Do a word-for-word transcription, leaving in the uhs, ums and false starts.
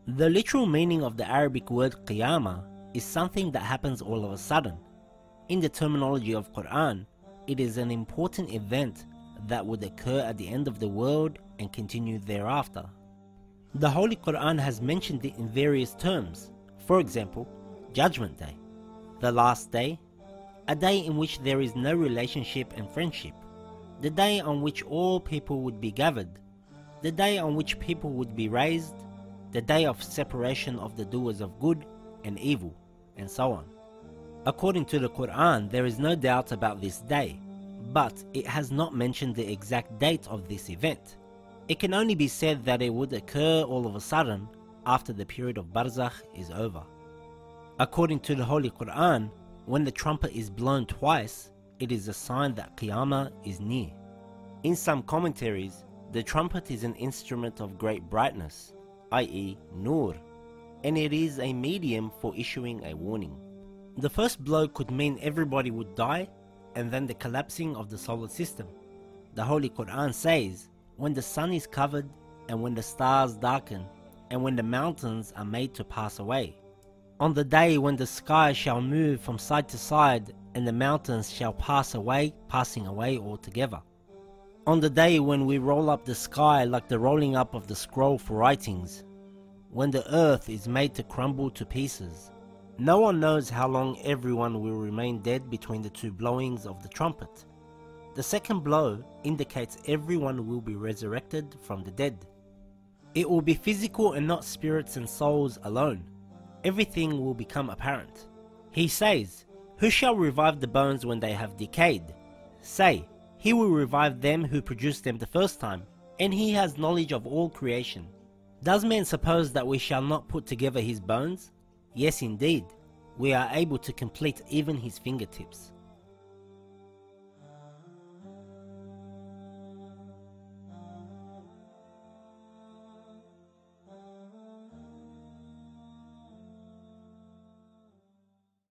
The literal meaning of the Arabic word Qiyamah is something that happens all of a sudden. In the terminology of Quran, it is an important event that would occur at the end of the world and continue thereafter. The Holy Quran has mentioned it in various terms. For example, Judgment Day, the Last Day, a day in which there is no relationship and friendship, the day on which all people would be gathered, the day on which people would be raised, the day of separation of the doers of good and evil, and so on. According to the Quran, there is no doubt about this day, but it has not mentioned the exact date of this event. It can only be said that it would occur all of a sudden after the period of Barzakh is over. According to the Holy Quran, when the trumpet is blown twice, it is a sign that Qiyamah is near. In some commentaries, the trumpet is an instrument of great brightness, that is, Nur, and it is a medium for issuing a warning. The first blow could mean everybody would die, and then the collapsing of the solar system. The Holy Quran says, when the sun is covered, and when the stars darken, and when the mountains are made to pass away. On the day when the sky shall move from side to side, and the mountains shall pass away, passing away altogether. On the day when we roll up the sky like the rolling up of the scroll for writings. When the earth is made to crumble to pieces. No one knows how long everyone will remain dead between the two blowings of the trumpet. The second blow indicates everyone will be resurrected from the dead. It will be physical and not spirits and souls alone. Everything will become apparent. He says, who shall revive the bones when they have decayed? Say, he will revive them who produced them the first time, and he has knowledge of all creation. Does man suppose that we shall not put together his bones? Yes, indeed, we are able to complete even his fingertips.